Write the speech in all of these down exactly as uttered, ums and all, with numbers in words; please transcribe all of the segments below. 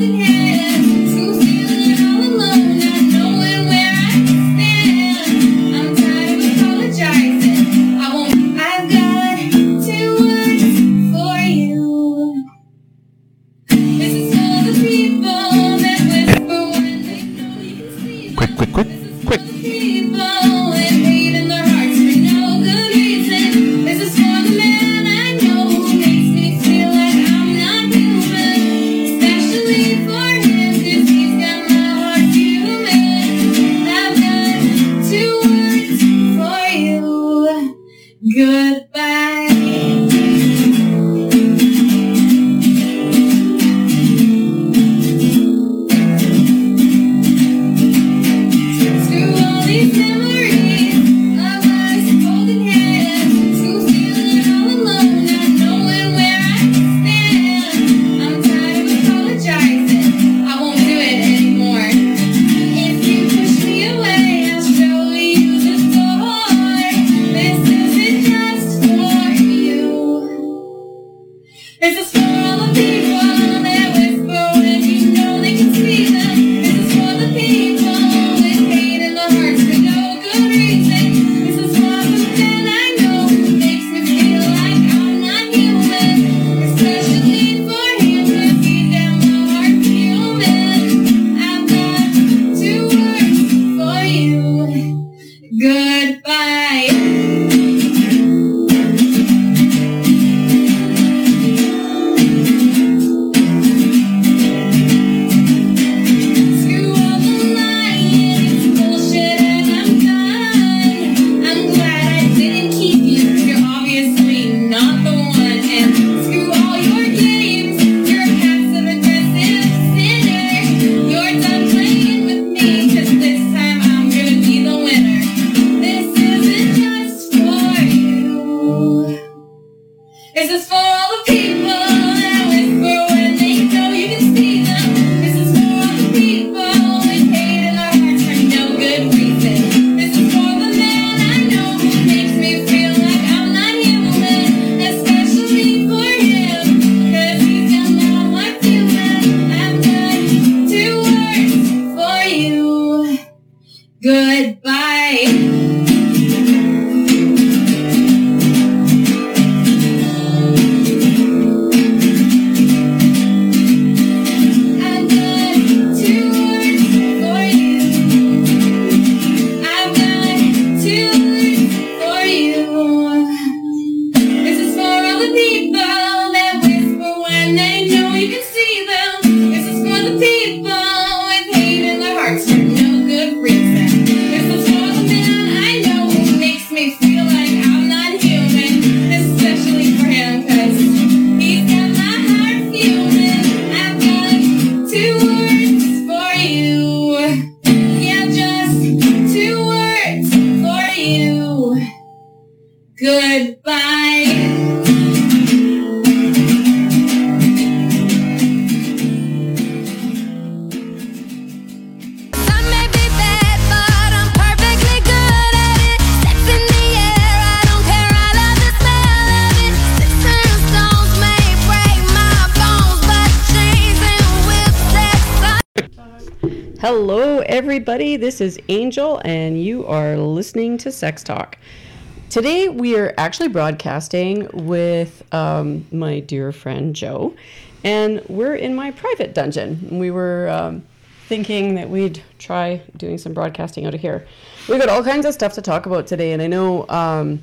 Hello, everybody. This is Angel, and you are listening to Sex Talk. Today, we are actually broadcasting with um, my dear friend Joe, and we're in my private dungeon. We were um, thinking that we'd try doing some broadcasting out of here. We've got all kinds of stuff to talk about today, and I know um,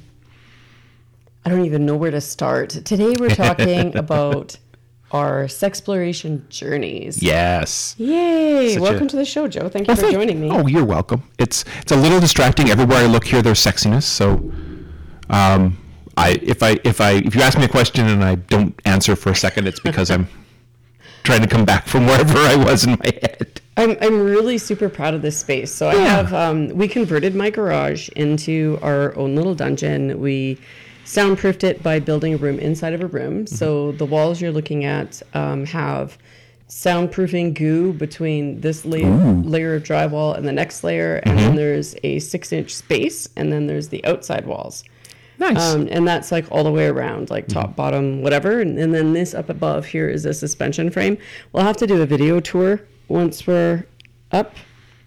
I don't even know where to start. Today, we're talking about our sexploration journeys. Yes. Yay. Such welcome a... to the show, Joe. Thank you well, for thank... joining me. Oh, you're welcome. It's it's a little distracting. Everywhere I look here, there's sexiness. So um, I if I if I if you ask me a question and I don't answer for a second, it's because I'm trying to come back from wherever I was in my head. I'm I'm really super proud of this space. So I yeah. have um, we converted my garage into our own little dungeon. We soundproofed it by building a room inside of a room. Mm-hmm. So the walls you're looking at um, have soundproofing goo between this layer, layer of drywall and the next layer. And mm-hmm. then there's a six inch space. And then there's the outside walls. Nice. Um, and that's like all the way around, like top, mm-hmm. bottom, whatever. And, and then this up above here is a suspension frame. We'll have to do a video tour once we're up.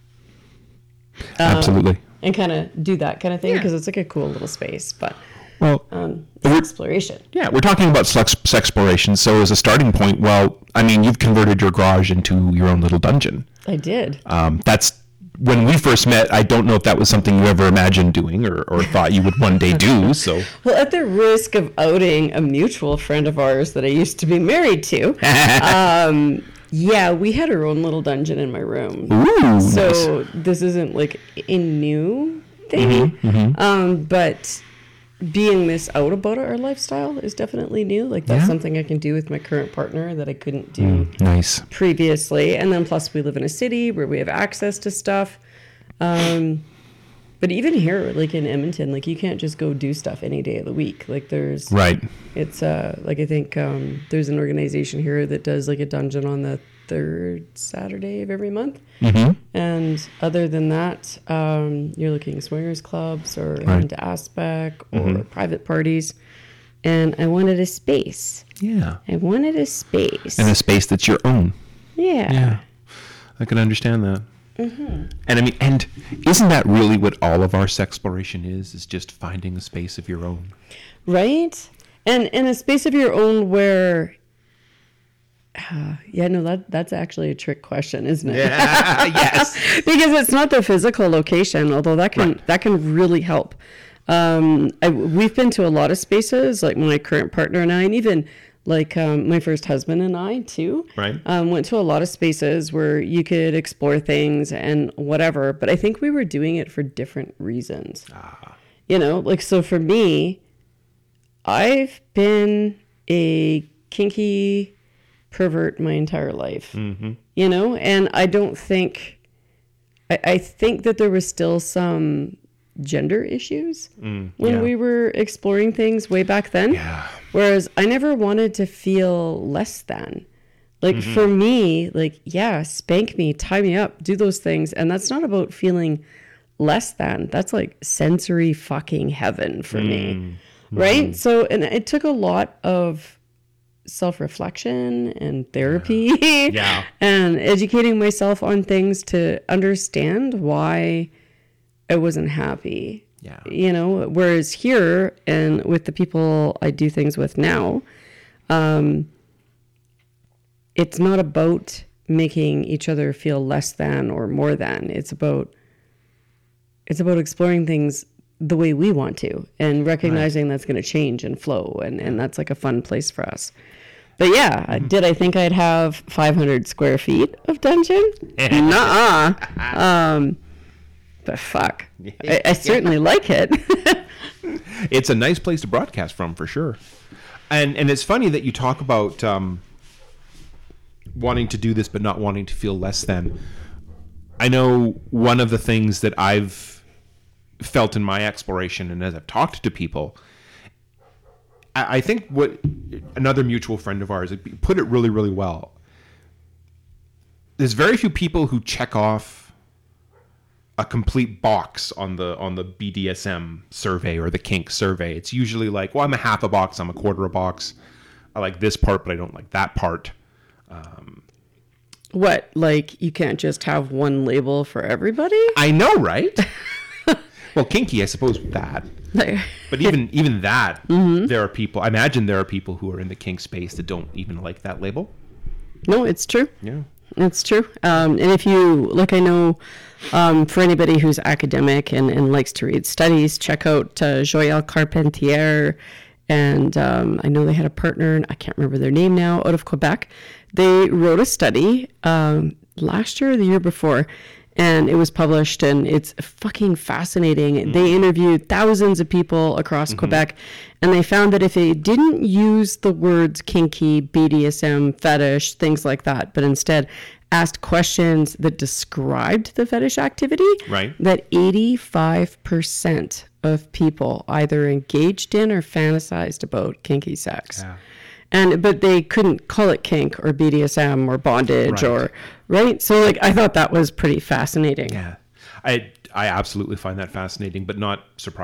Um, Absolutely. And kind of do that kind of thing because yeah. it's like a cool little space. But well, um, it's exploration. Yeah, we're talking about sex exploration. So as a starting point, well, I mean, you've converted your garage into your own little dungeon. I did. Um, that's when we first met. I don't know if that was something you ever imagined doing or, or thought you would one day do. So, well, at the risk of outing a mutual friend of ours that I used to be married to, um, yeah, we had our own little dungeon in my room. Ooh, so nice. This isn't like a new thing, mm-hmm, mm-hmm. Um, but being this out about our lifestyle is definitely new. Like that's yeah. something I can do with my current partner that I couldn't do mm, nice. previously. And then plus we live in a city where we have access to stuff. Um, but even here, like in Edmonton, like you can't just go do stuff any day of the week. Like there's right. It's uh like I think um, there's an organization here that does like a dungeon on the third Saturday of every month. Mm-hmm. And other than that, um, you're looking at swingers clubs or right. into Aspect or mm-hmm. private parties. And I wanted a space. Yeah. I wanted a space. And a space that's your own. Yeah. Yeah. I can understand that. Mm-hmm. And I mean, and isn't that really what all of our sexploration is, is just finding a space of your own? Right? And and a space of your own where Uh, yeah, no, that that's actually a trick question, isn't it? Yeah, yes. Because it's not the physical location, although that can right. that can really help. Um, I, we've been to a lot of spaces, like my current partner and I, and even like um, my first husband and I too. Right. Um, went to a lot of spaces where you could explore things and whatever, but I think we were doing it for different reasons. Ah. You know, like so for me, I've been a kinky pervert my entire life, mm-hmm. you know, and I don't think, I, I think that there was still some gender issues mm, when yeah. we were exploring things way back then. Yeah. Whereas I never wanted to feel less than. Like mm-hmm. for me, like, yeah, spank me, tie me up, do those things. And that's not about feeling less than. That's like sensory fucking heaven for mm. me. Right? Mm. So, and it took a lot of self-reflection and therapy yeah. Yeah. and educating myself on things to understand why I wasn't happy. Yeah. You know, whereas here and with the people I do things with now, um, it's not about making each other feel less than or more than. It's about it's about exploring things the way we want to and recognizing right. that's going to change and flow. And, and that's like a fun place for us. But yeah, mm-hmm. did I think I'd have five hundred square feet of dungeon? Nuh-uh. Um, but fuck, I, I certainly like it. It's a nice place to broadcast from, for sure. And and it's funny that you talk about um, wanting to do this but not wanting to feel less than. I know one of the things that I've felt in my exploration and as I've talked to people, I think what another mutual friend of ours put it really, really well. There's very few people who check off a complete box on the on the B D S M survey or the kink survey. It's usually like, well, I'm a half a box, I'm a quarter a box. I like this part, but I don't like that part. Um, what, like you can't just have one label for everybody? I know, right? Well, kinky, I suppose, with that. But even even that, mm-hmm. there are people, I imagine there are people who are in the kink space that don't even like that label. No, it's true. Yeah. It's true. Um, and if you, like I know, um, for anybody who's academic and, and likes to read studies, check out uh, Joël Carpentier. And um, I know they had a partner, I can't remember their name now, out of Quebec. They wrote a study um, last year or the year before, and it was published, and it's fucking fascinating. Mm-hmm. They interviewed thousands of people across mm-hmm. Quebec, and they found that if they didn't use the words kinky, B D S M, fetish, things like that, but instead asked questions that described the fetish activity, right. that eighty-five percent of people either engaged in or fantasized about kinky sex. Yeah. And but they couldn't call it kink or B D S M or bondage right. or right. So like I thought that was pretty fascinating. Yeah, I I absolutely find that fascinating, but not surprising.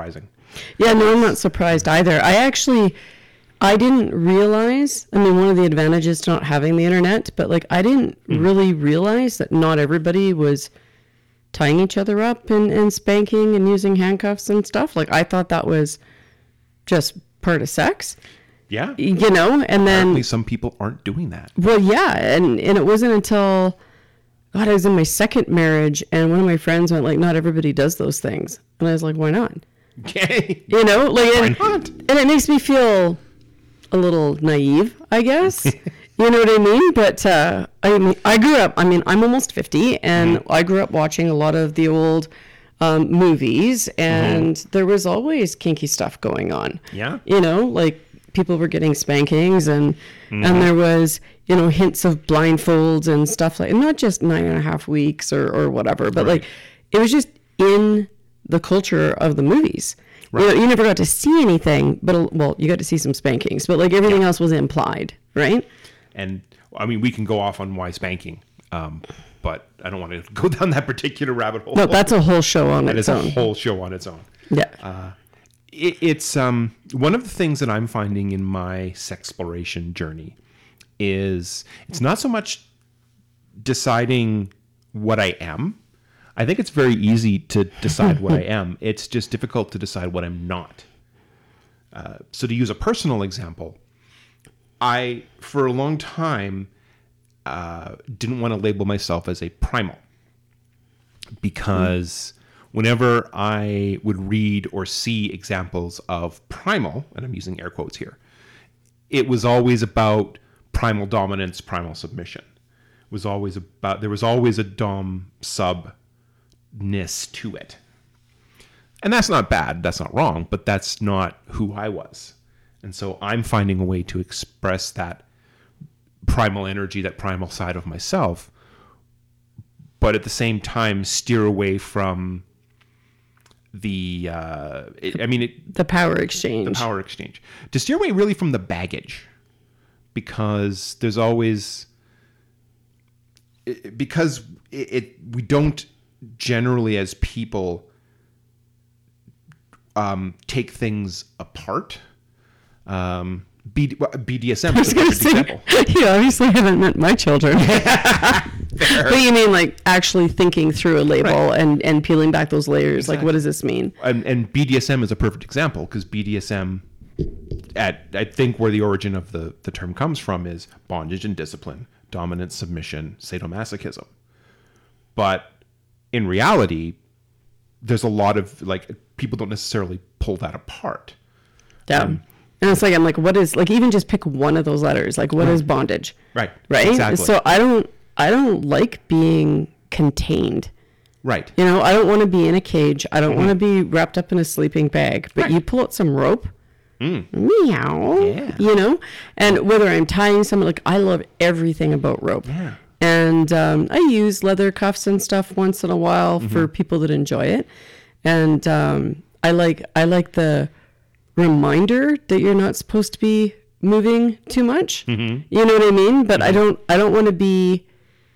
Yeah, no, I'm not surprised either. I actually, I didn't realize, I mean, one of the advantages to not having the internet, but like I didn't mm. really realize that not everybody was tying each other up and, and spanking and using handcuffs and stuff. Like I thought that was just part of sex. Yeah. You know, and then... Apparently some people aren't doing that. Well, yeah, and, and it wasn't until... God, I was in my second marriage, and one of my friends went like, not everybody does those things. And I was like, why not? Okay. You know, like, why and, not? And it makes me feel a little naive, I guess. You know what I mean? But uh, I mean, I grew up, I mean, I'm almost fifty, and mm-hmm. I grew up watching a lot of the old um, movies, and mm-hmm. there was always kinky stuff going on. Yeah. You know, like people were getting spankings, and mm-hmm. and there was, you know, hints of blindfolds and stuff like, not just nine and a half weeks or, or whatever, but right. like it was just in the culture of the movies. Right. You know, you never got to see anything, but well, you got to see some spankings, but like everything yeah. else was implied, right? And I mean, we can go off on why spanking, um, but I don't want to go down that particular rabbit hole. No, that's a whole show on that its own. own. That is a whole show on its own. Yeah. Uh, it, it's um, one of the things that I'm finding in my sexploration journey is it's not so much deciding what I am. I think it's very easy to decide what I am. It's just difficult to decide what I'm not. Uh, so to use a personal example, I, for a long time, uh, didn't want to label myself as a primal because mm. whenever I would read or see examples of primal, and I'm using air quotes here, it was always about primal dominance, primal submission. It was always about, there was always a dom sub ness to it. And that's not bad, that's not wrong, but that's not who I was. And so I'm finding a way to express that primal energy, that primal side of myself, but at the same time steer away from the, uh, it, I mean, it, the power exchange. The power exchange. To steer away really from the baggage, because there's always, it, because it, it we don't generally as people um, take things apart. Um, B, B D S M is a perfect say, example. You obviously haven't met my children. But you mean like actually thinking through a label right. and, and peeling back those layers? Exactly. Like, what does this mean? And, and B D S M is a perfect example because B D S M, at I think where the origin of the, the term comes from is bondage and discipline, dominance, submission, sadomasochism. But in reality, there's a lot of, like, people don't necessarily pull that apart. Yeah. Um, and it's like, I'm like, what is, like, even just pick one of those letters. Like, what right. is bondage? Right. Right? Exactly. So I don't, I don't like being contained. Right. You know, I don't want to be in a cage. I don't mm-hmm. want to be wrapped up in a sleeping bag. But right. you pull out some rope. Mm. Meow. Yeah. You know? And whether I'm tying someone, like, I love everything about rope. Yeah. And um, I use leather cuffs and stuff once in a while mm-hmm. for people that enjoy it. And um, I like I like the reminder that you're not supposed to be moving too much. Mm-hmm. You know what I mean? But mm-hmm. I don't I don't want to be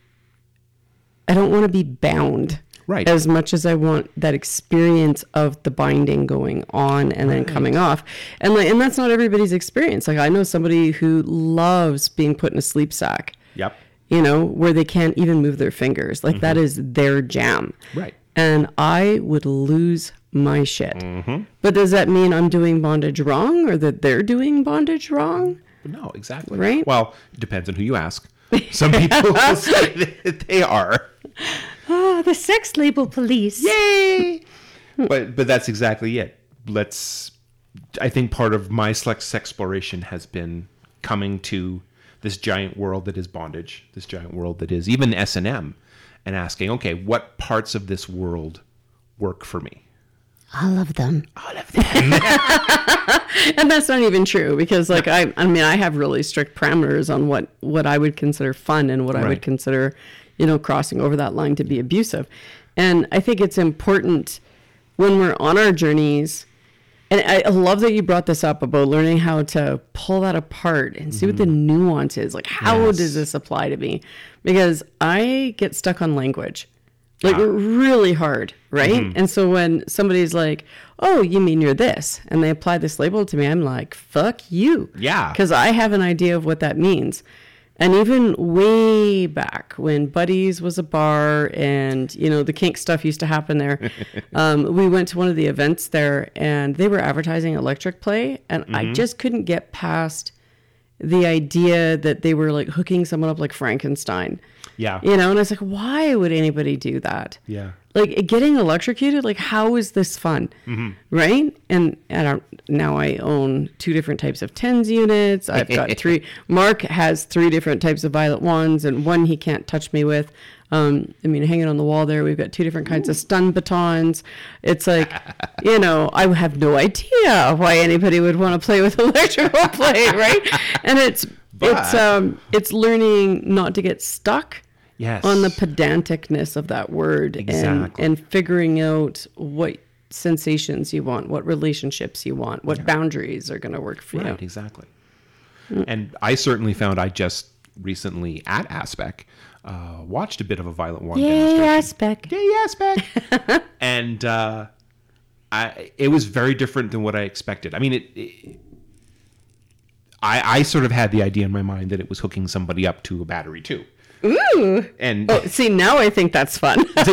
I don't want to be bound. Right. As much as I want that experience of the binding going on and then right. coming off. And like and that's not everybody's experience. Like I know somebody who loves being put in a sleep sack. Yep. You know, where they can't even move their fingers. Like mm-hmm. that is their jam. Right. And I would lose my shit. Mm-hmm. But does that mean I'm doing bondage wrong or that they're doing bondage wrong? No, exactly. Right? Well, it depends on who you ask. Some people will say that they are. Oh, the sex label police. Yay! but but that's exactly it. Let's, I think part of my sex exploration has been coming to this giant world that is bondage, this giant world that is even S and M, and asking, okay, what parts of this world work for me? All of them. All of them. And that's not even true because, like, I, I mean, I have really strict parameters on what, what I would consider fun and what right. I would consider, you know, crossing over that line to be abusive. And I think it's important when we're on our journeys. And I love that you brought this up about learning how to pull that apart and see mm-hmm. what the nuance is. Like, how yes. does this apply to me? Because I get stuck on language. like Ah. really hard, right? Mm-hmm. And so when somebody's like, oh, you mean you're this, and they apply this label to me, I'm like, fuck you. Yeah. Because I have an idea of what that means. And even way back when Buddy's was a bar and, you know, the kink stuff used to happen there, um, we went to one of the events there and they were advertising electric play. And Mm-hmm. I just couldn't get past the idea that they were like hooking someone up like Frankenstein. Yeah. You know, and I was like, why would anybody do that? Yeah. Like getting electrocuted, like how is this fun? Mm-hmm. Right? And I don't, now I own two different types of TENS units. I've got three. Mark has three different types of violet wands and one he can't touch me with. Um, I mean, hanging on the wall there, we've got two different kinds Ooh. of stun batons. It's like, you know, I have no idea why anybody would want to play with electrical play, right? And it's, But- it's, um, it's learning not to get stuck. Yes. On the pedanticness of that word Exactly. and, and figuring out what sensations you want, what relationships you want, what yeah. boundaries are going to work for right, you. Right, exactly. Mm. And I certainly found I just recently at Aspec uh, watched a bit of a Violet Wand Yay, demonstration. Aspec. Yay, Aspec. And uh, I, it was very different than what I expected. I mean, it, it I, I sort of had the idea in my mind that it was hooking somebody up to a battery too. Ooh. And oh, see, now I think that's fun. So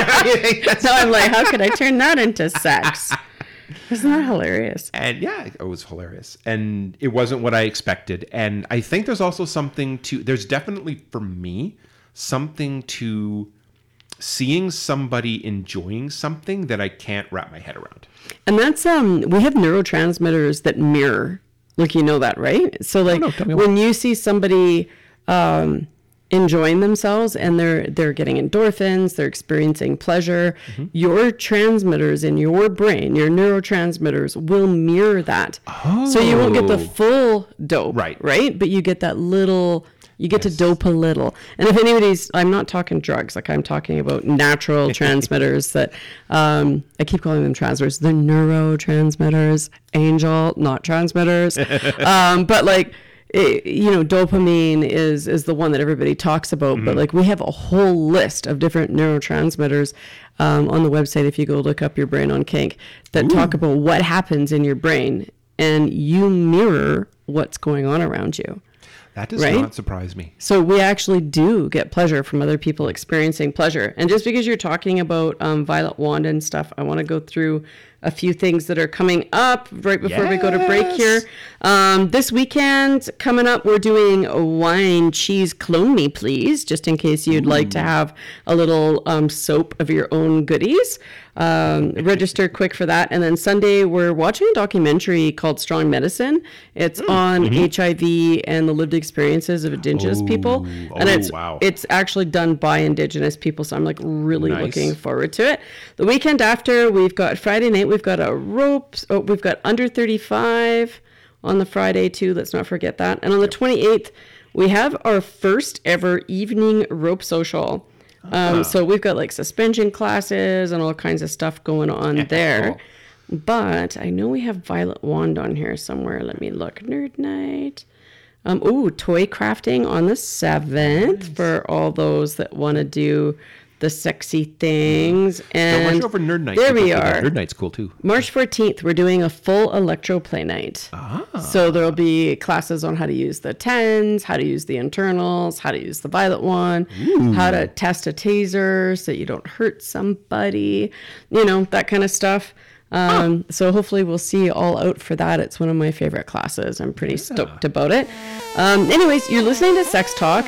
I'm like, how could I turn that into sex? Isn't that hilarious? And yeah, it was hilarious. And it wasn't what I expected. And I think there's also something to, there's definitely for me, something to seeing somebody enjoying something that I can't wrap my head around. And that's, um, we have neurotransmitters that mirror, like, you know that, right? So like oh, no, when you see somebody, um, enjoying themselves and they're they're getting endorphins, they're experiencing pleasure, mm-hmm. your transmitters in your brain, your neurotransmitters will mirror that. Oh. So you won't get the full dope, right? Right, but you get that little. You get yes. to dope a little. And if anybody's, I'm not talking drugs, like I'm talking about natural transmitters that, um, I keep calling them transmitters. They're neurotransmitters, Angel, not transmitters. um, but like, It, you know, dopamine is is the one that everybody talks about, mm-hmm. but like we have a whole list of different neurotransmitters um, on the website. If you go look up Your Brain on Kink, that Ooh. talk about what happens in your brain, and you mirror what's going on around you. That does right? not surprise me. So we actually do get pleasure from other people experiencing pleasure. And just because you're talking about um, Violet Wand and stuff, I want to go through a few things that are coming up right before yes. we go to break here. Um, this weekend coming up, we're doing a wine cheese clone me, please, just in case you'd Ooh. like to have a little um, soap of your own goodies. Um, register quick for that. And then Sunday, we're watching a documentary called Strong Medicine. It's mm. on mm-hmm. H I V and the lived experiences of Indigenous oh. people. And oh, it's wow. it's actually done by Indigenous people. So I'm like really nice. looking forward to it. The weekend after, we've got Friday night, we've got a ropes. Oh, we've got under thirty-five on the Friday too. Let's not forget that. And on the twenty-eighth, we have our first ever evening rope social. Um, so we've got like suspension classes and all kinds of stuff going on there. Cool. But I know we have Violet Wand on here somewhere. Let me look. Nerd night. Um, ooh, toy crafting on the seventh nice. For all those that want to do the sexy things. And no, over Nerd Night. There we are. Nerd Night's cool too. March fourteenth, we're doing a full electro play night. Ah. So there'll be classes on how to use the tens, how to use the internals, how to use the Violet Wand, Ooh. how to test a taser so you don't hurt somebody, you know, that kind of stuff. Um, oh. So hopefully we'll see you all out for that. It's one of my favorite classes. I'm pretty yeah. stoked about it. Um, anyways, you're listening to Sex Talk.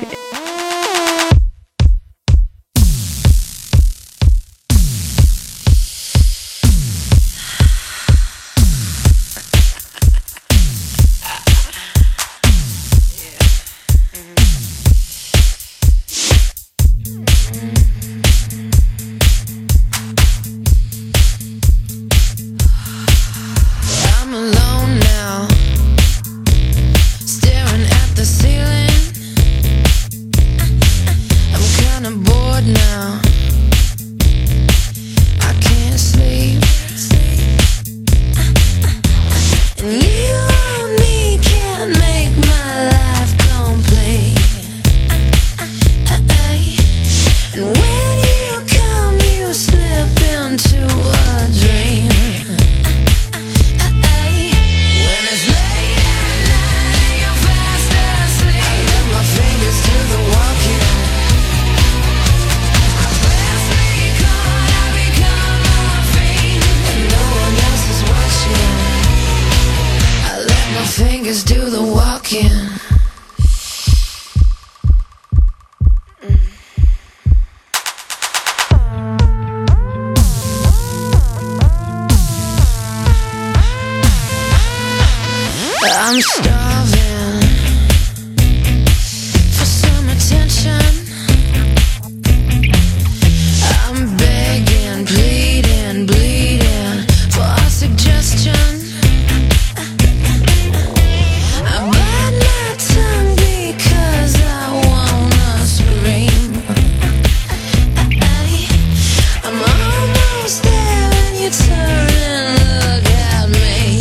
Staring at the ceiling, starving for some attention. I'm begging, pleading, bleeding for a suggestion. I bite my tongue because I wanna scream. I'm almost there when you turn and look at me.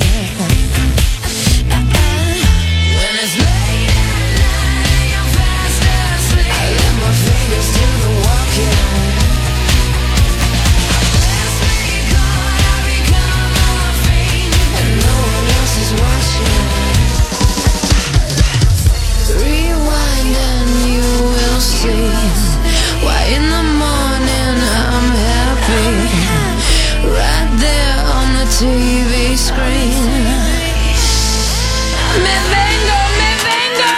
When it's late at night and you're fast asleep, I let my fingers do the walking. Last week on, I become a fiend, and no one else is watching. Rewind and you will see why in the morning I'm happy. Right there on the T V screen. Me vengo, me vengo.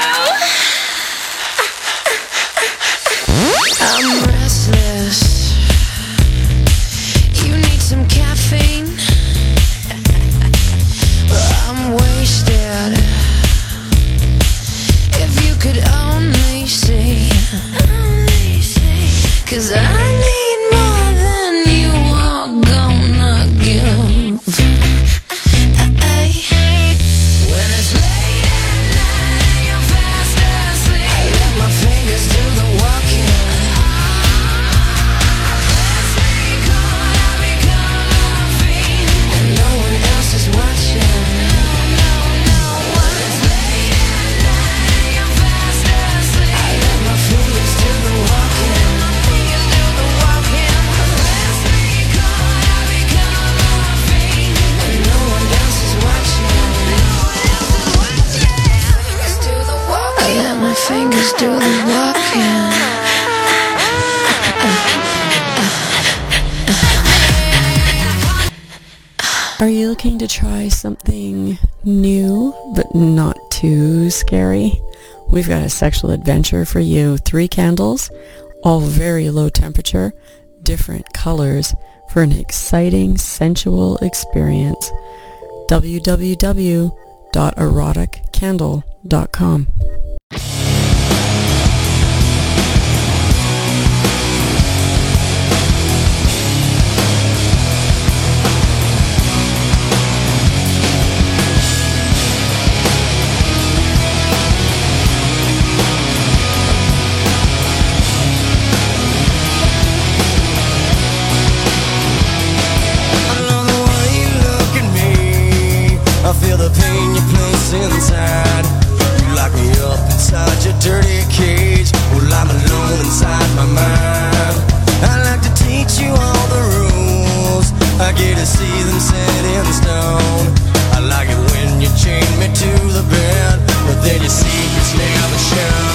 I'm restless. You need some caffeine. I'm wasted. If you could only see, cause I need more than you are gonna give. When it's late at night and you're fast asleep, I let my fingers do the walking. Last week on, I become a fiend, and no one else is watching. No, no, when it's late at night and you're fast asleep, I let my fingers do the walking. Fingers do the walking. Last week on, I become a fiend, and no one else is watching. No one else is watching. Fingers do the walking. I let my fingers do the walking. Are you looking to try something new but not too scary? We've got a sexual adventure for you. Three candles, all very low temperature, different colors for an exciting sensual experience. w w w dot erotic candle dot com. I love the way you look at me. I feel the pain you place inside. You lock me up inside your dirty cage. Well, I'm alone inside my mind. I like to teach you all the rules. I get to see them set in stone. I like it when you chain me to the bed, but then your secrets never show.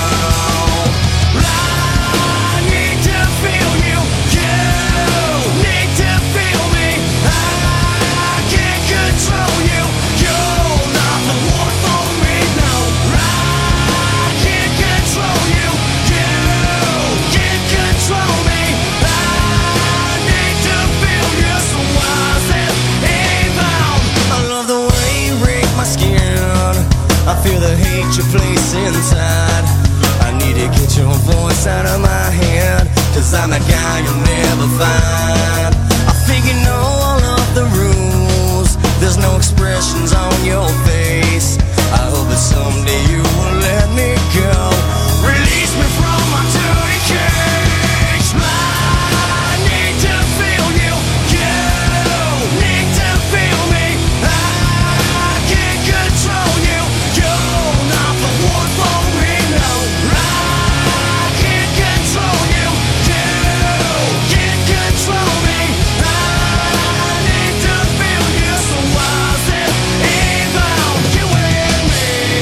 I need to feel you. You need to feel me. I can't control you. You're not the one for me. No, I can't control you. You can't control me. I need to feel you. So why is it even? I love the way you rake my skin. I feel the hate you place inside. I need to get your voice out of my head, cause I'm the guy you'll never find. I think you know all of the rules. There's no expressions on your face. I hope that someday you will let me go. Release me from my dirty cage. I need to feel you. You need to feel me. I can't control you. You're not the one for me. No, I can't control you. You can't control me. I need to feel you. So why is it even you and me?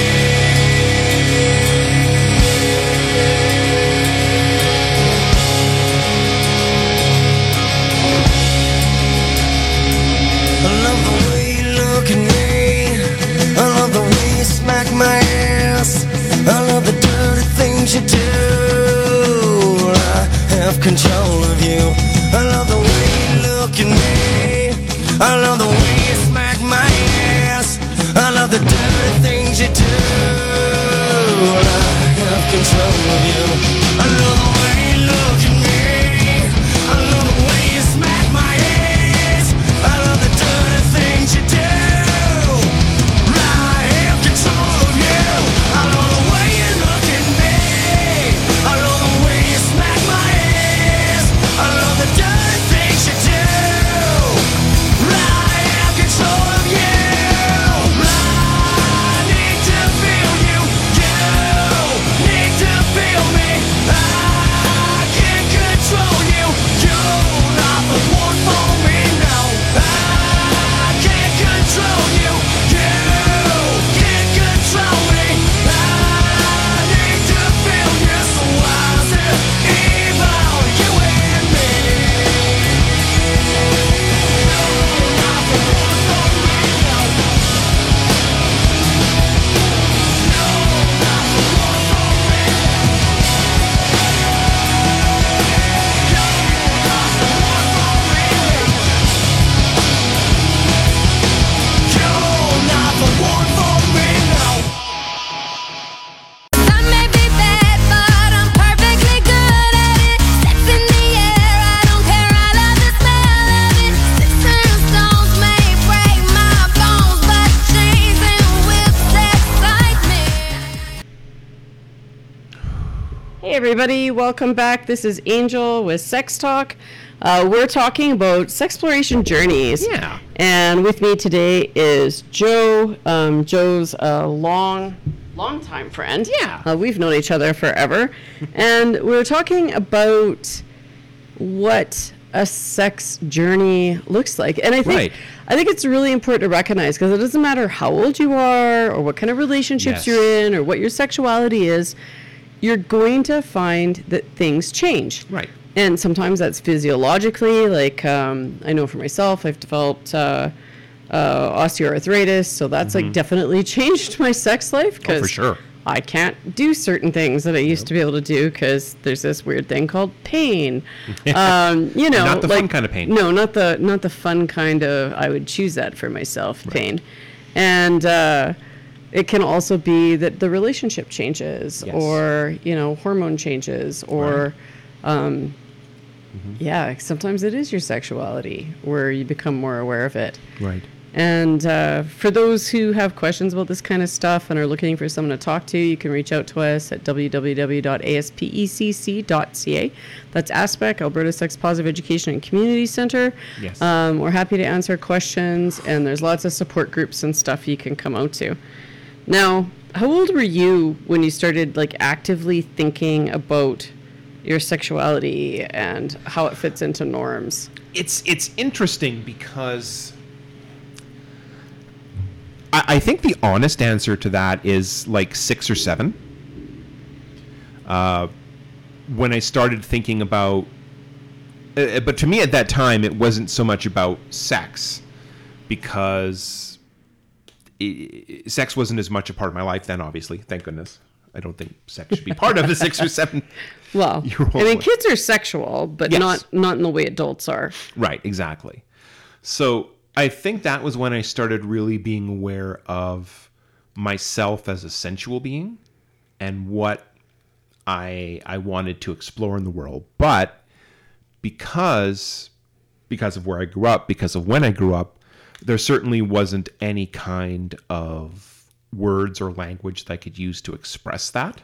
I love the way you look at me. I love the way you smack my ass. I love the dirty things you do. I have control of you. I love the way you look at me. I love the way you smack my ass. I love the dirty things you do. everybody. Welcome back. This is Angel with Sex Talk. Uh, we're talking about sexploration journeys. Yeah. And with me today is Joe. Um, Joe's a long, long time friend. Yeah. Uh, we've known each other forever. And we're talking about what a sex journey looks like. And I think Right. I think it's really important to recognize, because it doesn't matter how old you are or what kind of relationships Yes. you're in or what your sexuality is, you're going to find that things change. Right. And sometimes that's physiologically, like um, I know for myself, I've developed uh, uh, osteoarthritis, so that's like definitely changed my sex life, because Mm-hmm. Oh, sure. I can't do certain things that I used to be able to do because there's this weird thing called pain. Um, you know, Not the like, fun kind of pain. No, not the not the fun kind of. I would choose that for myself pain, and uh, it can also be that the relationship changes, Yes. or you know, hormone changes, or um, yeah, sometimes it is your sexuality where you become more aware of it. Right. And uh, for those who have questions about this kind of stuff and are looking for someone to talk to, you can reach out to us at w w w dot a s p e c c dot c a. That's ASPEC, Alberta Sex Positive Education and Community Center. Yes. Um, we're happy to answer questions, and there's lots of support groups and stuff you can come out to. Now, how old were you when you started like actively thinking about your sexuality and how it fits into norms? It's it's interesting because I, I think the honest answer to that is like six or seven. Uh, when I started thinking about, uh, but to me at that time it wasn't so much about sex, because i i sex wasn't as much a part of my life then. Obviously, thank goodness. I don't think sex should be part of a six or seven. Well, You're I mean, old. kids are sexual, but Yes. not not in the way adults are. Right, exactly. So I think that was when I started really being aware of myself as a sensual being and what I I wanted to explore in the world. But because because of where I grew up, because of when I grew up, there certainly wasn't any kind of words or language that I could use to express that.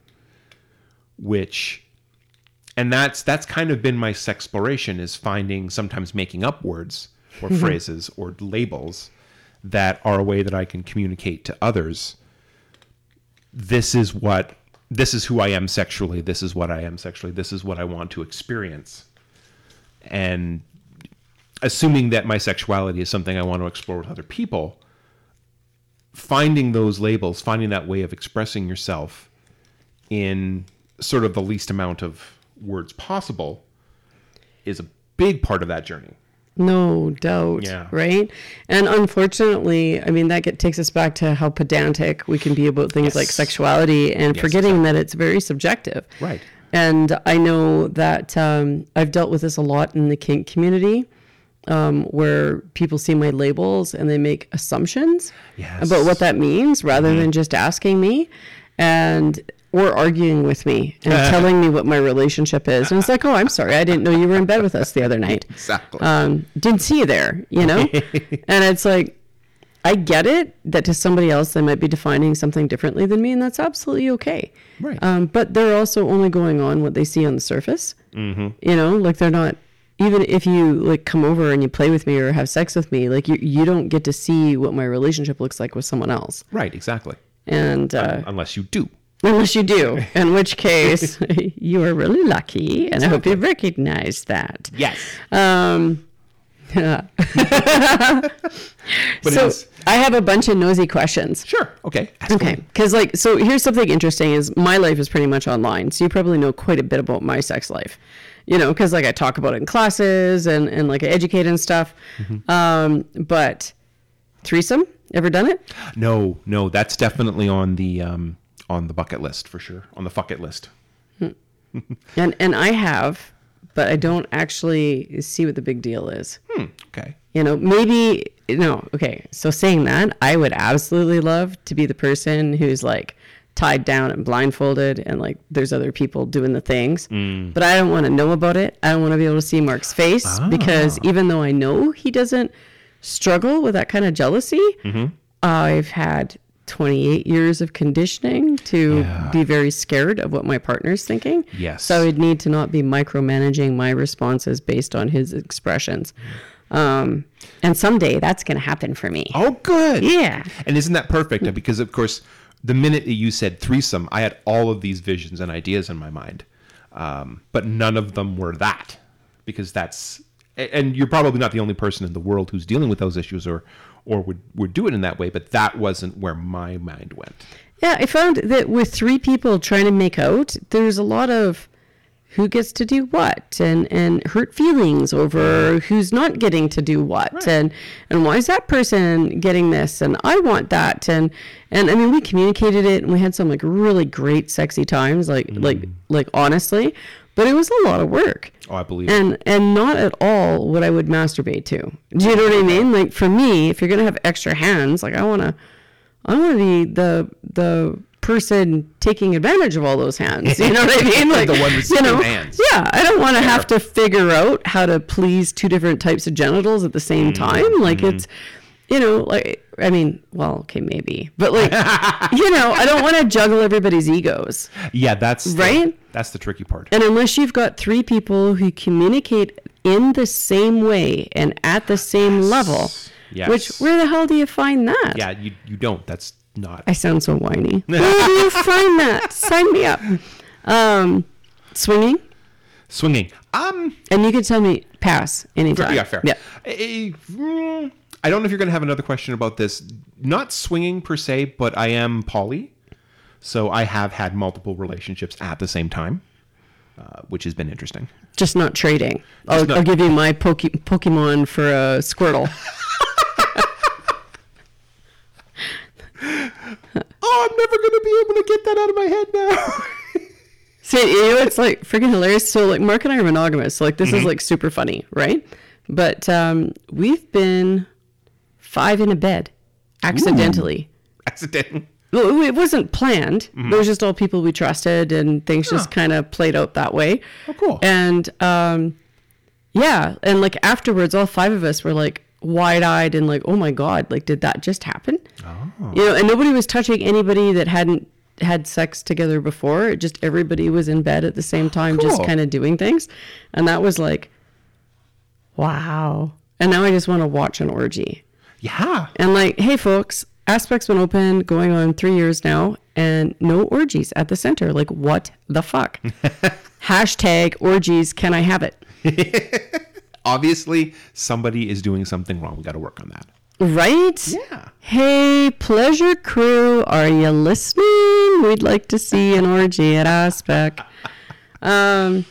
Which and that's that's kind of been my sexploration, is finding, sometimes making up words or phrases or labels that are a way that I can communicate to others. This is what this is who I am sexually. This is what I am sexually. This is what I want to experience. And assuming that my sexuality is something I want to explore with other people, finding those labels, finding that way of expressing yourself in sort of the least amount of words possible is a big part of that journey. No doubt, Yeah. right? And unfortunately, I mean, that get, takes us back to how pedantic we can be about things Yes. like sexuality, and Yes, forgetting exactly. that it's very subjective. Right. And I know that um, I've dealt with this a lot in the kink community, um, where people see my labels and they make assumptions Yes. about what that means, rather than just asking me and or arguing with me and telling me what my relationship is. And it's like, oh, I'm sorry, I didn't know you were in bed with us the other night. Exactly. Um, didn't see you there, you know? And it's like, I get it that to somebody else they might be defining something differently than me, and that's absolutely okay. Right. Um, but they're also only going on what they see on the surface. Mm-hmm. You know, like they're not. Even if you like come over and you play with me or have sex with me, like you you don't get to see what my relationship looks like with someone else. Right, exactly. And uh, Unless you do. unless you do, in which case you are really lucky, and I hope you recognize that. Yes. Um, yeah. But so it's I have a bunch of nosy questions. sure. Okay. Ask Okay, away. because like, so here's something interesting: is my life is pretty much online, so you probably know quite a bit about my sex life. You know, because like I talk about it in classes and and like I educate and stuff. Um, but threesome, ever done it? No, no, that's definitely on the um on the bucket list for sure. On the fuck it list. And and I have, but I don't actually see what the big deal is. Hmm. Okay. You know, maybe no. Okay, so saying that, I would absolutely love to be the person who's like tied down and blindfolded, and like there's other people doing the things, but I don't want to know about it. I don't want to be able to see Mark's face, because even though I know he doesn't struggle with that kind of jealousy, I've had twenty-eight years of conditioning to Yeah. be very scared of what my partner's thinking. Yes. So I would need to not be micromanaging my responses based on his expressions. Um, and someday that's going to happen for me. Oh, good. Yeah. And isn't that perfect? Because, of course, the minute that you said threesome, I had all of these visions and ideas in my mind. Um, but none of them were that. Because that's... And you're probably not the only person in the world who's dealing with those issues or or would, would do it in that way. But that wasn't where my mind went. Yeah, I found that with three people trying to make out, there's a lot of who gets to do what and, and hurt feelings over who's not getting to do what. Right. And and why is that person getting this? And I want that. And and I mean, we communicated it and we had some like really great sexy times, like like like honestly. But it was a lot of work. Oh, I believe it. And and not at all what I would masturbate to. Do you know what I mean? Like for me, if you're gonna have extra hands, like I wanna I wanna be the the person taking advantage of all those hands. You know what I mean? Like The one with you know, two hands. Yeah. I don't wanna have to figure out how to please two different types of genitals at the same Mm-hmm. time. Like it's you know, like I mean, well, okay, maybe. But like you know, I don't wanna juggle everybody's egos. Yeah, that's... the- Right? that's the tricky part. And unless you've got three people who communicate in the same way and at the same level, Yes. which where the hell do you find that? Yeah, you you don't. That's not... I sound so whiny. Where do you find that? Sign me up. Um, swinging, Swinging. Um... and you can tell me pass anytime. Yeah, fair. Yeah. Eh, mm, I don't know if you're going to have another question about this. Not swinging per se, but I am poly. So I have had multiple relationships at the same time, uh, which has been interesting. Just not trading. I'll, not- I'll give you my Poke- Pokemon for a Squirtle. Oh, I'm never going to be able to get that out of my head now. See, you know, it's like freaking hilarious. So, like, Mark and I are monogamous. So, like, this is like super funny, right? But um, we've been five in a bed accidentally. Accident. Well, it wasn't planned. It was just all people we trusted, and things just kind of played out that way. Oh, cool. And um, yeah, and like afterwards, all five of us were like wide-eyed and like, "Oh my god! Like, did that just happen?" Oh. You know, and nobody was touching anybody that hadn't had sex together before. It just everybody was in bed at the same time, just Cool. kind of doing things, and that was like, wow. And now I just want to watch an orgy. Yeah. And like, hey folks, Aspect's been open going on three years now and no orgies at the center. Like, what the fuck? Hashtag orgies, can I have it? Obviously, somebody is doing something wrong. We got to work on that. Right? Yeah. Hey, pleasure crew, are you listening? We'd like to see an orgy at Aspect. Um,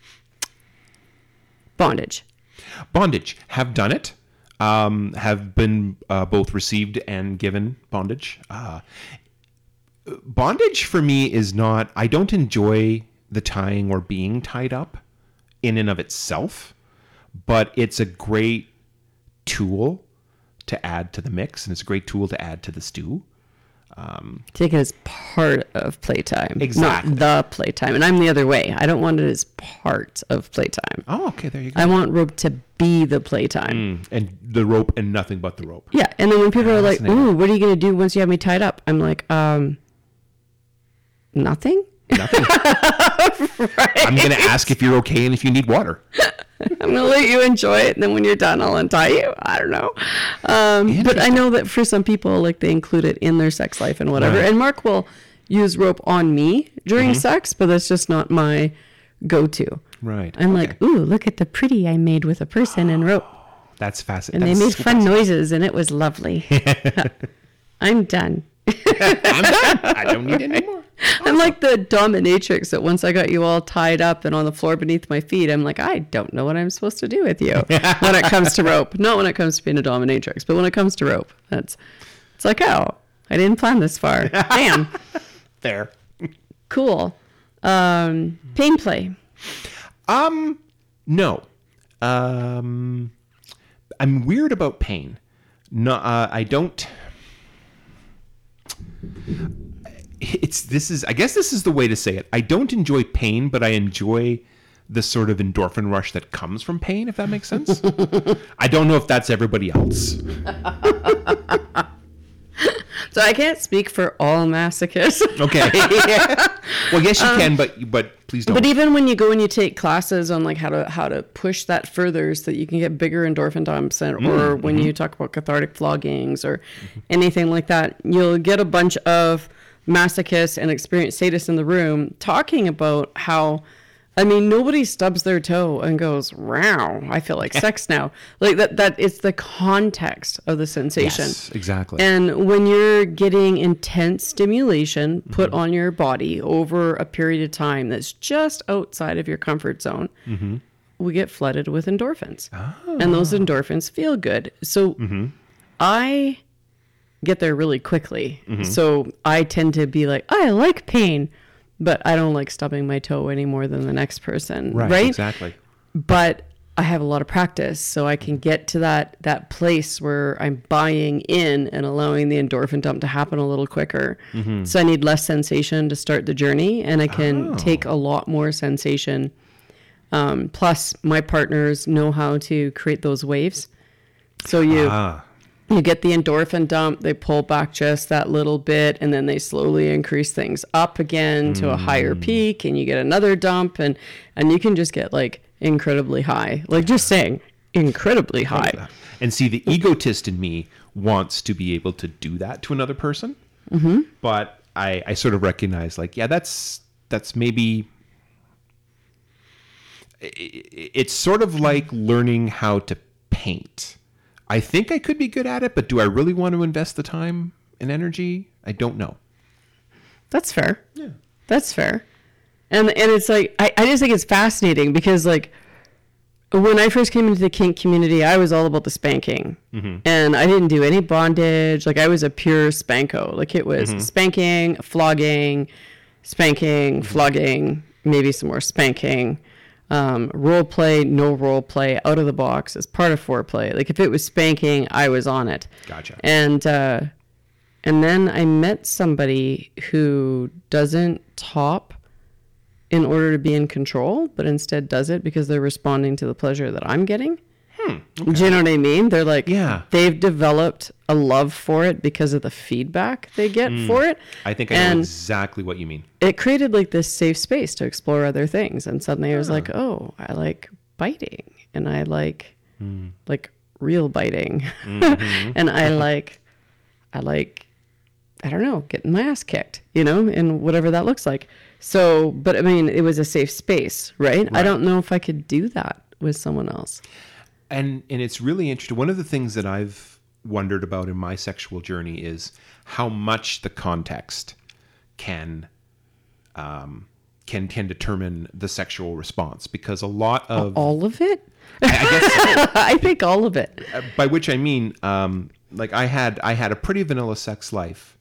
bondage. Bondage. Have done it. Um, have been uh, both received and given bondage. Uh, bondage for me is not, I don't enjoy the tying or being tied up in and of itself, but it's a great tool to add to the mix, and it's a great tool to add to the stew. Take it as part of playtime. Exactly. Not the playtime. And I'm the other way. I don't want it as part of playtime. Oh, okay, there you go. I want rope to be the playtime. And the rope and nothing but the rope. Yeah, and then when people are like, Fascinating. "Ooh, what are you gonna do once you have me tied up?" I'm like, um, nothing. Nothing. I'm going to ask if you're okay and if you need water. I'm gonna let you enjoy it, and then when you're done, I'll untie you. I don't know, um, but I know that for some people, like they include it in their sex life and whatever. Right. And Mark will use rope on me during sex, but that's just not my go-to. Right. I'm like, "Ooh, look at the pretty I made with a person and rope." That's fascinating. And they made fun noises, and it was lovely. I'm done. I'm done. I don't need any more. I'm like the dominatrix that once I got you all tied up and on the floor beneath my feet, I'm like, I don't know what I'm supposed to do with you when it comes to rope. Not when it comes to being a dominatrix, but when it comes to rope, that's it's like, oh, I didn't plan this far. Damn, There. cool. Um, pain play. Um, no. Um, I'm weird about pain. No, uh, I don't. It's this is I guess this is the way to say it. I don't enjoy pain, but I enjoy the sort of endorphin rush that comes from pain, if that makes sense. I don't know if that's everybody else. So I can't speak for all masochists. Okay. Well, yes, you can, but but please don't. But even when you go and you take classes on like how to how to push that further so that you can get bigger endorphin dumps, and, Mm, or when mm-hmm. you talk about cathartic floggings or anything like that, you'll get a bunch of masochists and experienced sadists in the room talking about how, I mean, nobody stubs their toe and goes, "Wow, I feel like sex now." Like that. That it's the context of the sensation. Yes, exactly. And when you're getting intense stimulation put Mm-hmm. on your body over a period of time that's just outside of your comfort zone, Mm-hmm. we get flooded with endorphins. Oh. And those endorphins feel good. So Mm-hmm. I get there really quickly. Mm-hmm. So I tend to be like, I like pain, but I don't like stubbing my toe any more than the next person. right, Right. exactly. But I have a lot of practice, so I can get to that that place where I'm buying in and allowing the endorphin dump to happen a little quicker. Mm-hmm. So I need less sensation to start the journey, and I can Oh. take a lot more sensation. Um, plus, my partners know how to create those waves. So you Ah, you get the endorphin dump, they pull back just that little bit, and then they slowly increase things up again to a higher peak, and you get another dump, and and you can just get like incredibly high. Like just saying, incredibly high. and see, the egotist in me wants to be able to do that to another person, Mm-hmm. but I, I sort of recognize, like, yeah, that's that's maybe. i- i- It's sort of like learning how to paint. I think I could be good at it, but do I really want to invest the time and energy? I don't know. That's fair. Yeah. That's fair. And and it's like I, I just think it's fascinating because like when I first came into the kink community, I was all about the spanking. And I didn't do any bondage. Like I was a pure spanko. Like it was spanking, flogging, spanking, flogging, maybe some more spanking. Um, role play, no role play, out of the box as part of foreplay. Like if it was spanking, I was on it. Gotcha. And uh, and then I met somebody who doesn't top in order to be in control, but instead does it because they're responding to the pleasure that I'm getting. Do you know what I mean? They're like, Yeah. they've developed a love for it because of the feedback they get for it. I think I know And exactly what you mean. it created like this safe space to explore other things. And suddenly I was like, oh, I like biting, and I like like real biting. And I like I like I don't know, getting my ass kicked, you know, and whatever that looks like. So, but I mean, it was a safe space, right? I don't know if I could do that with someone else. And and it's really interesting. One of the things that I've wondered about in my sexual journey is how much the context can um, can can determine the sexual response, because a lot of All of it? I guess so. I think all of it. By which I mean, um, like I had I had a pretty vanilla sex life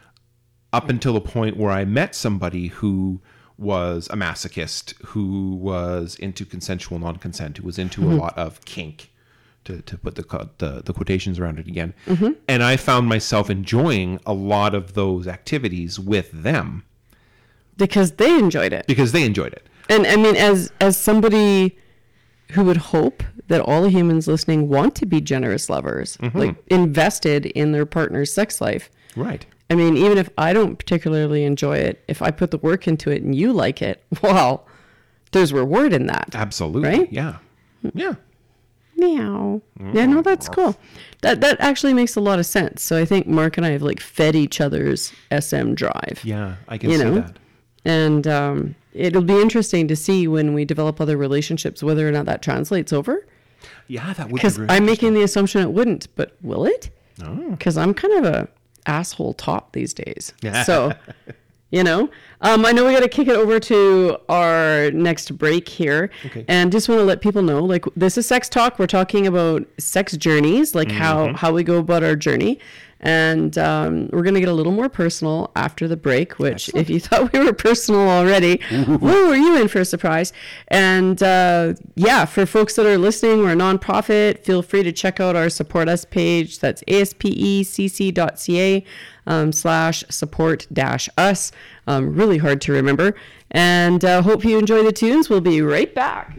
up until the point where I met somebody who was a masochist, who was into consensual non-consent, who was into a lot of kink, to, to put the, co- the the quotations around it again. And I found myself enjoying a lot of those activities with them Because they enjoyed it. because they enjoyed it. And I mean, as as somebody who would hope that all humans listening want to be generous lovers, like invested in their partner's sex life. Right. I mean, even if I don't particularly enjoy it, if I put the work into it and you like it, well, there's reward in that. Absolutely. Right? Yeah. Yeah. Meow. Yeah, no, that's cool. That that actually makes a lot of sense. So I think Mark and I have like fed each other's S M drive. Yeah. I can You see know? that. And um, it'll be interesting to see when we develop other relationships whether or not that translates over. Yeah, that would be Because very I'm making the assumption it wouldn't, but will it? Oh. Because I'm kind of a asshole top these days. So, you know, um, I know we got to kick it over to our next break here. Okay. And just want to let people know, like, this is Sex Talk. We're talking about sex journeys, like how, how we go about our journey. And um, we're going to get a little more personal after the break, which if you thought we were personal already, whoa, were you in for a surprise? And uh, yeah, for folks that are listening, we're a nonprofit. Feel free to check out our support us page. That's aspecc.ca um, slash support dash us. Um, really hard to remember. And uh, hope you enjoy the tunes. We'll be right back.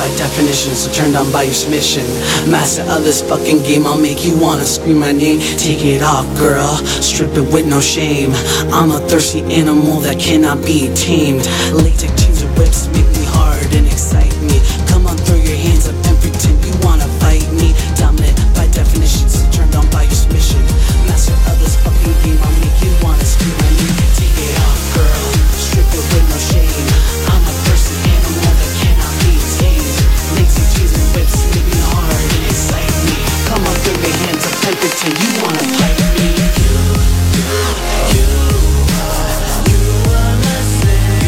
by definition, so turned on by your submission. Master of this fucking game, I'll make you wanna scream my name. Take it off, girl, strip it with no shame. I'm a thirsty animal that cannot be tamed. Latex jeans and whips make me hard and excite me. Come on, throw your hands up and pretend you wanna fight me. Dominant by definition, so turned on by your submission. Master of this fucking game, I'll make you wanna scream my name. Take it off, girl, strip it with no shame. I'm a thirsty animal that cannot be tamed. Latex jeans and whips make me hard and excite me. Come on, throw your hands up and pretend you wanna fight me. You, you, you, you are my slave.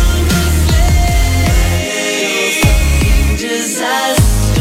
Fucking disaster.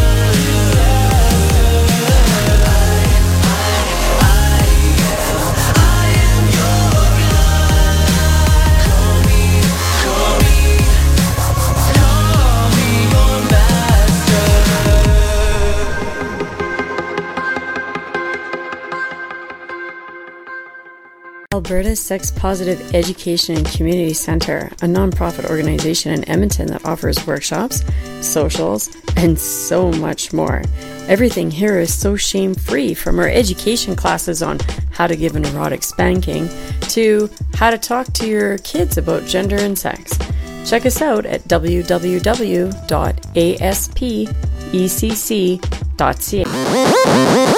Alberta's Sex Positive Education and Community Centre, a nonprofit organization in Edmonton that offers workshops, socials, and so much more. Everything here is so shame-free, from our education classes on how to give an erotic spanking to how to talk to your kids about gender and sex. Check us out at w w w dot a s p e c c dot c a.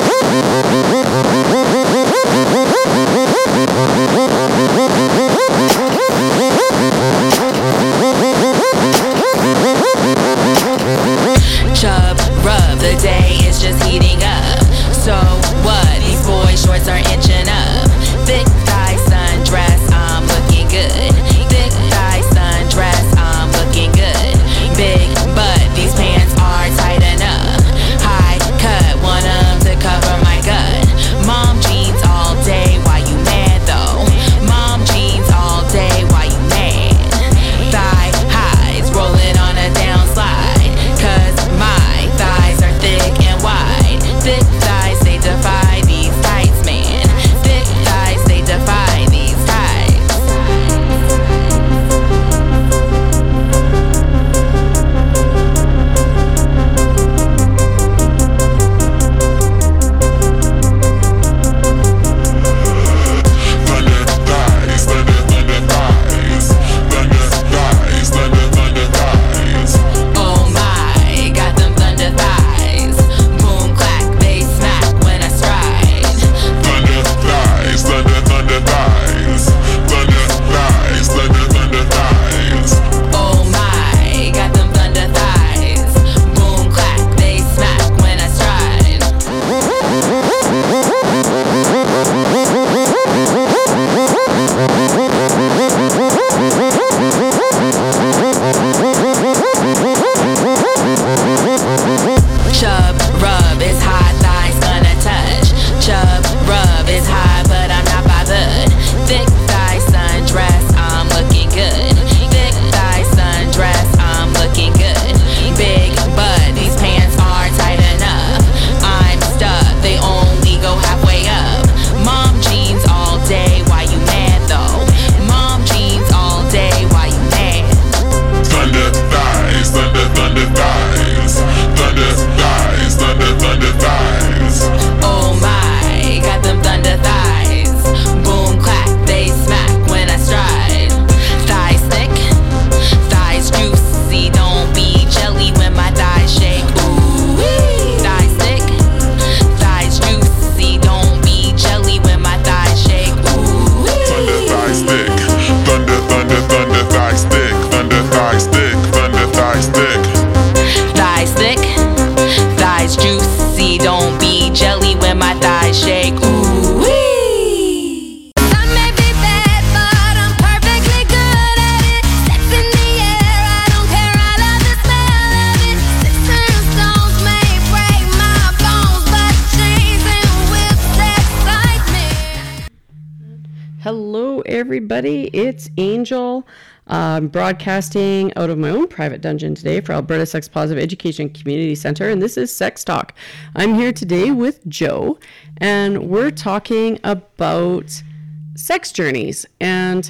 Chub rub, the day is just heating up. So what? These boy shorts are inching up. Thick thigh sundress, I'm looking good. Thick thigh sundress, I'm looking good. Big butt, these pants are tight enough. High cut, want 'em to cover my gut. Mom jeans all day, why you mad though? Mom jeans all day, why you mad? Thigh highs, rolling on a downslide. Cause my thighs are thick and wide. Thick thighs, they defy these tights, man. Thick thighs, they defy these tights. Thunder thighs, thunder, thunder thighs. Thunder thighs, thunder, thunder thighs. Oh my, got them thunder thighs. Boom, clack, they smack when I stride. Thunder thighs, thunder, thunder thighs. Thunder thighs, thunder, thunder thighs. Oh my, got them thunder thighs. Boom, clack, they smack when I stride. Chub rub is hot, thighs gonna touch. Chub rub is hot, but I'm not bothered. Thick thigh sundress, I'm looking good. Thick thigh sundress, I'm looking good. Big butt, these pants are tight enough. I'm stuck, they only go halfway up. Mom jeans all day, why you mad though? Mom jeans all day, why you mad? Thunder thighs, thunder, thunder thighs. Thunder thighs, thunder, thunder thighs. Oh my, got them thunder thighs. Boom, clack, they smack when I stride. Thighs thick, thighs juicy. Don't be jelly when my thighs shake. Ooh, thighs thick, thighs juicy. Don't be jelly when my thighs shake. Ooh, Thunder thighs thick. Thunder, thunder, thunder thighs thick. Thunder thighs thick. Thunder thighs thick. thighs thick, thighs juicy. Don't be jelly when my thighs shake. Ooh, I may be bad, but I'm perfectly good at it. Sex in the air, I don't care, I love the smell of it. Six stones may break my bones, but chains and whips excite me. Hello, everybody. It's Angel. I'm broadcasting out of my own private dungeon today for Alberta Sex Positive Education Community Centre, and this is Sex Talk. I'm here today with Joe, and we're talking about sex journeys. And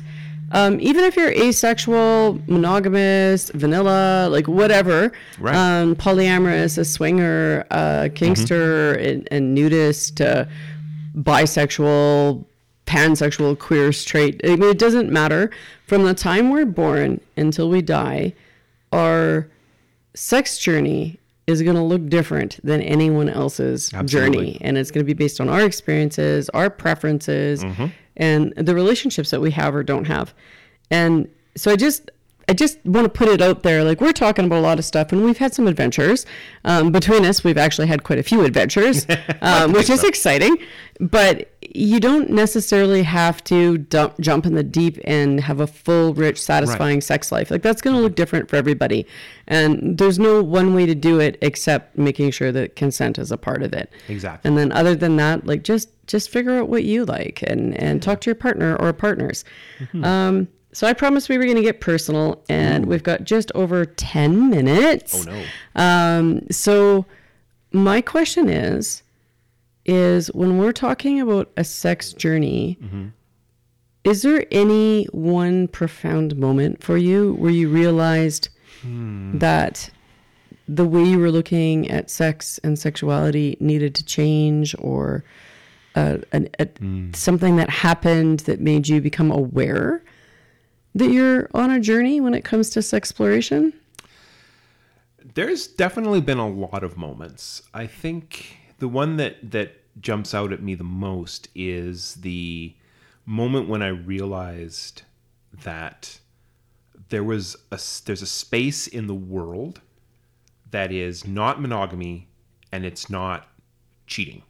Um, even if you're asexual, monogamous, vanilla, like whatever, Right. um, polyamorous, a swinger, a kinkster, and, and nudist, uh, bisexual, pansexual, queer, straight. I mean, it doesn't matter. From the time we're born until we die, our sex journey is going to look different than anyone else's Absolutely. journey. And it's going to be based on our experiences, our preferences, and the relationships that we have or don't have. And so I just, I just want to put it out there. Like, we're talking about a lot of stuff, and we've had some adventures. Um, between us, we've actually had quite a few adventures, um, which is exciting. But you don't necessarily have to dump, jump in the deep and have a full, rich, satisfying sex life. Like, that's going to look different for everybody. And there's no one way to do it except making sure that consent is a part of it. Exactly. And then other than that, like, just just figure out what you like and, and talk to your partner or partners. Um, so I promised we were going to get personal, and we've got just over ten minutes. Oh, no. Um, so my question is, is when we're talking about a sex journey, is there any one profound moment for you where you realized that the way you were looking at sex and sexuality needed to change, or uh, an, a, something that happened that made you become aware that you're on a journey when it comes to sexploration? There's definitely been a lot of moments. I think the one that that jumps out at me the most is the moment when I realized that there was a there's a space in the world that is not monogamy and it's not cheating.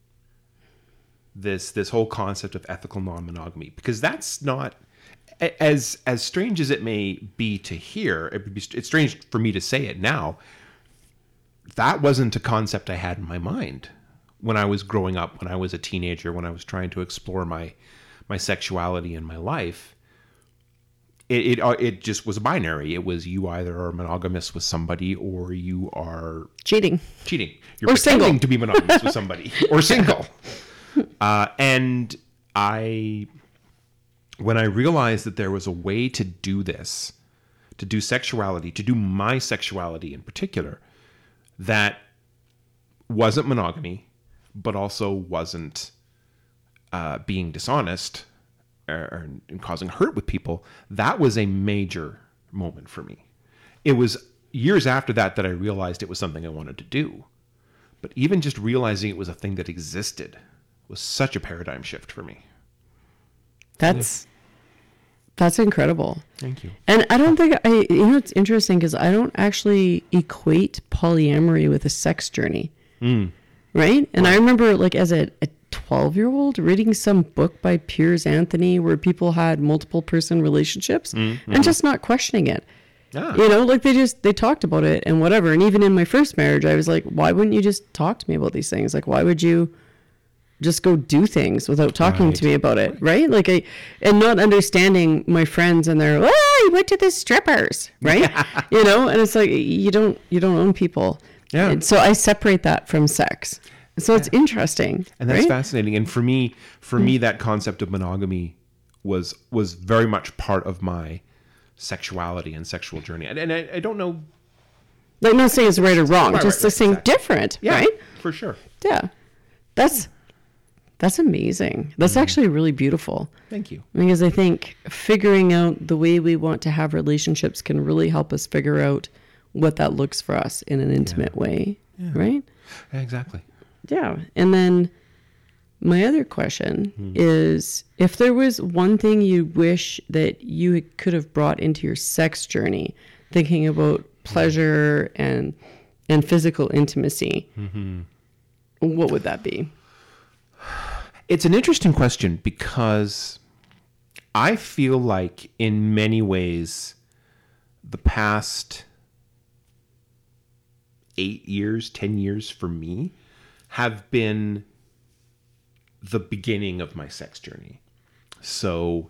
This this whole concept of ethical non-monogamy, because that's not, as as strange as it may be to hear, it would be, it's strange for me to say it now. That wasn't a concept I had in my mind when I was growing up, when I was a teenager, when I was trying to explore my my sexuality in my life. It, it it just was binary. It was, you either are monogamous with somebody or you are Cheating. cheating. You're Or pretending single. to be monogamous with somebody or single. Uh, and I, when I realized that there was a way to do this, to do sexuality, to do my sexuality in particular, that wasn't monogamy, but also wasn't uh, being dishonest or, or and causing hurt with people, that was a major moment for me. It was years after that that I realized it was something I wanted to do. But even just realizing it was a thing that existed was such a paradigm shift for me. That's that's incredible. Thank you. And I don't think I, you know, it's interesting because I don't actually equate polyamory with a sex journey. Right? And I remember, like, as a, a twelve year old reading some book by Piers Anthony where people had multiple person relationships and just not questioning it. Ah. You know, like they just, they talked about it and whatever. And even in my first marriage, I was like, why wouldn't you just talk to me about these things? Like, why would you just go do things without talking to me about it? Right? Like, I, and not understanding my friends and they're, oh, you went to the strippers, right? You know, and it's like, you don't, you don't own people. Yeah. And so I separate that from sex. So it's interesting. And that's right? fascinating. And for me, for me, that concept of monogamy was was very much part of my sexuality and sexual journey. And, and I, I don't know. Like, not saying it's right or wrong, Right, just right, to right, saying exactly. different, Yeah, right? for sure. Yeah. That's that's amazing. That's actually really beautiful. Thank you. Because I think figuring out the way we want to have relationships can really help us figure out what that looks for us in an intimate way, right? Exactly. Yeah. And then my other question is, if there was one thing you wish that you could have brought into your sex journey, thinking about pleasure and and physical intimacy, what would that be? It's an interesting question because I feel like in many ways the past eight years, ten years for me have been the beginning of my sex journey. So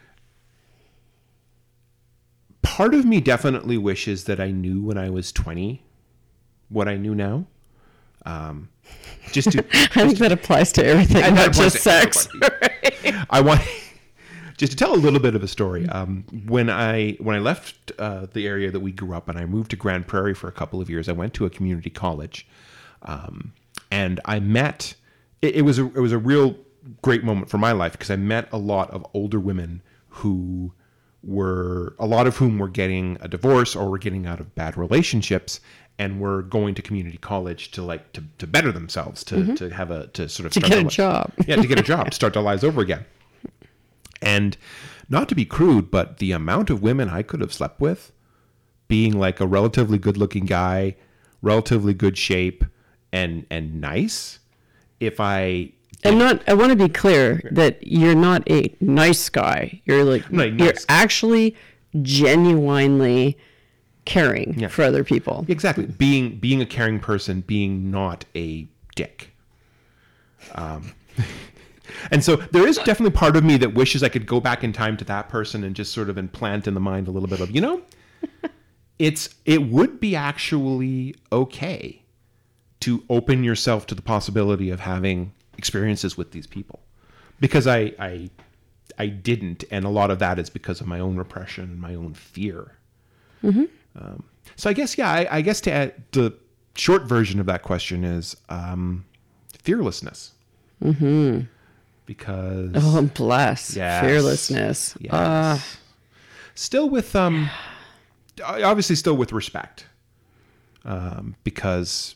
part of me definitely wishes that I knew when I was twenty what I knew now. Um, just to I think that applies to everything, And not that applies just to sex. everybody. I want, just to tell a little bit of a story. Um, when I when I left uh, the area that we grew up in, I moved to Grand Prairie for a couple of years. I went to a community college, um, and I met. It, it was a it was a real great moment for my life because I met a lot of older women who were a lot of whom were getting a divorce or were getting out of bad relationships and were going to community college to like to, to better themselves, to, Mm-hmm. to have a to sort of To start get their a li- job. yeah, to get a job, to start their lives over again. And not to be crude, but the amount of women I could have slept with, being like a relatively good-looking guy, relatively good shape, and and nice, if I I'm not. I want to be clear that you're not a nice guy. You're like Right, you're nice. actually genuinely caring Yeah. for other people. exactly being being a caring person, being not a dick. Um, and so there is definitely part of me that wishes I could go back in time to that person and just sort of implant in the mind a little bit of, you know, it's it would be actually okay to open yourself to the possibility of having experiences with these people, because I I I didn't, and a lot of that is because of my own repression and my own fear. Um, so I guess yeah, I, I guess to add, the short version of that question is um, fearlessness. Mm-hmm. Because Oh, bless. Yes. Fearlessness. Yes. Uh, still with um, obviously still with respect, um, because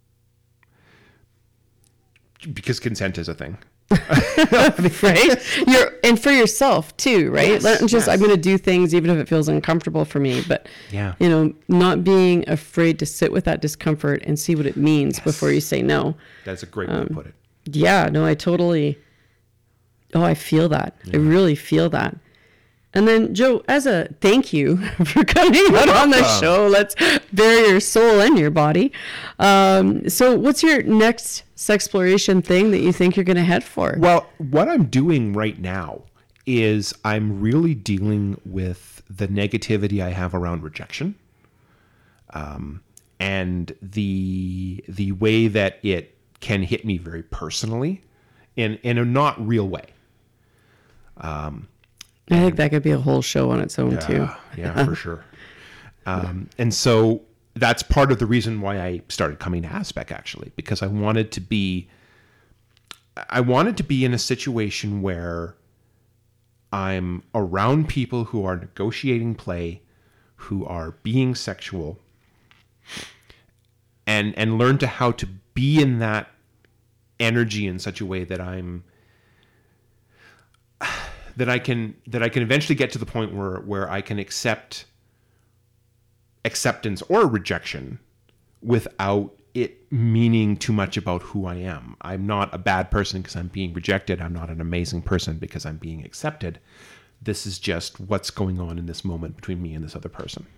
because consent is a thing. right? You're and for yourself too, right? Yes, Not just yes. I'm going to do things even if it feels uncomfortable for me, but Yeah. you know, not being afraid to sit with that discomfort and see what it means before you say no. That's a great way Um, to put it. Yeah, no, I totally. Oh, I feel that. I really feel that. And then, Joe, as a thank you for coming out on the welcome. show, let's bare your soul and your body. Um, so, what's your next sexploration thing that you think you're going to head for? Well, what I'm doing right now is I'm really dealing with the negativity I have around rejection, um, and the the way that it can hit me very personally, in in a not real way. I think that could be a whole show on its own, too. Yeah, yeah, for sure. Um, and so that's part of the reason why I started coming to Aspec, actually, because I wanted to be, I wanted to be in a situation where I'm around people who are negotiating play, who are being sexual, and and learn to how to be in that energy in such a way that I'm that I can that I can eventually get to the point where where I can accept acceptance or rejection without it meaning too much about who I am. I'm not a bad person because I'm being rejected. I'm not an amazing person because I'm being accepted. This is just what's going on in this moment between me and this other person.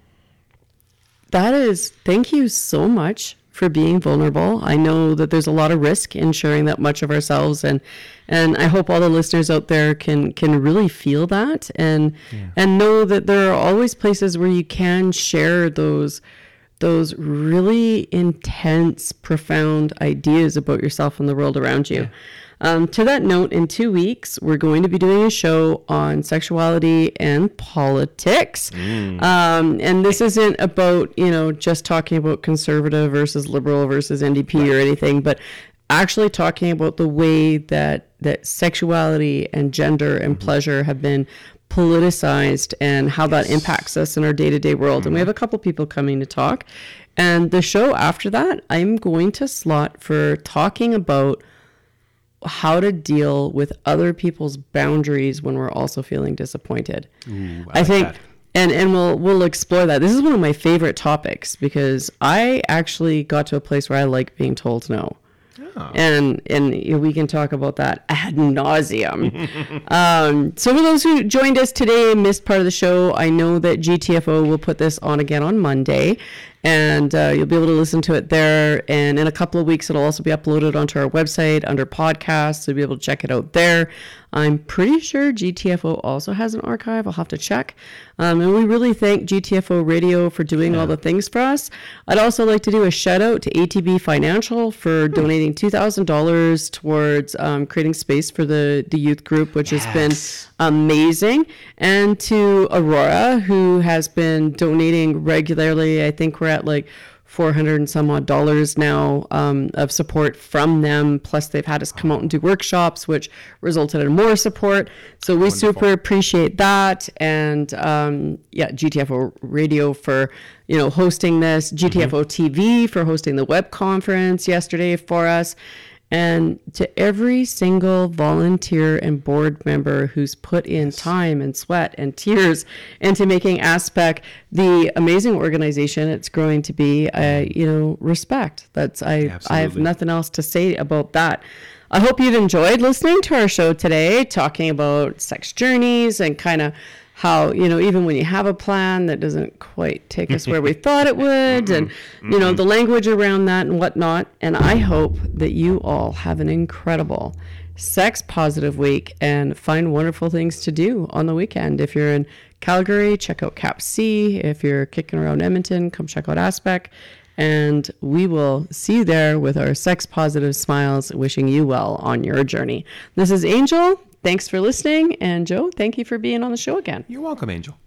That is, thank you so much for being vulnerable. I know that there's a lot of risk in sharing that much of ourselves, and and I hope all the listeners out there can can really feel that and and know that there are always places where you can share those those really intense, profound ideas about yourself and the world around you. Um, to that note, in two weeks, we're going to be doing a show on sexuality and politics. Um, and this isn't about, you know, just talking about conservative versus liberal versus N D P or anything, but actually talking about the way that, that sexuality and gender and pleasure have been politicized and how that impacts us in our day-to-day world. And we have a couple people coming to talk. And the show after that, I'm going to slot for talking about how to deal with other people's boundaries when we're also feeling disappointed. Ooh, I, like think that. and and we'll we'll explore that. This is one of my favorite topics because I actually got to a place where I like being told no. Oh. And and you know, we can talk about that ad nauseum. um, so for those who joined us today and missed part of the show, I know that G T F O will put this on again on Monday, and uh, you'll be able to listen to it there. And in a couple of weeks, it'll also be uploaded onto our website under podcasts, so you'll be able to check it out there. I'm pretty sure G T F O also has an archive. I'll have to check. Um, and we really thank G T F O Radio for doing all the things for us. I'd also like to do a shout out to A T B Financial for donating two thousand dollars towards um, creating space for the, the youth group, which has been amazing. And to Aurora, who has been donating regularly. I think we're at like four hundred and some odd dollars now um, of support from them. Plus they've had us come out and do workshops, which resulted in more support. So we super appreciate that. And um, yeah, G T F O Radio for, you know, hosting this, G T F O T V for hosting the web conference yesterday for us. And to every single volunteer and board member who's put in time and sweat and tears into making Aspec the amazing organization it's growing to be, I, you know, respect. That's I. I have Absolutely. nothing else to say about that. I hope you've enjoyed listening to our show today, talking about sex journeys and kind of how, you know, even when you have a plan that doesn't quite take us where we thought it would, and, you know, the language around that and whatnot. And I hope that you all have an incredible sex positive week and find wonderful things to do on the weekend. If you're in Calgary, check out Cap C. If you're kicking around Edmonton, come check out Aspec. And we will see you there with our sex positive smiles, wishing you well on your journey. This is Angel. Thanks for listening. And Joe, thank you for being on the show again. You're welcome, Angel.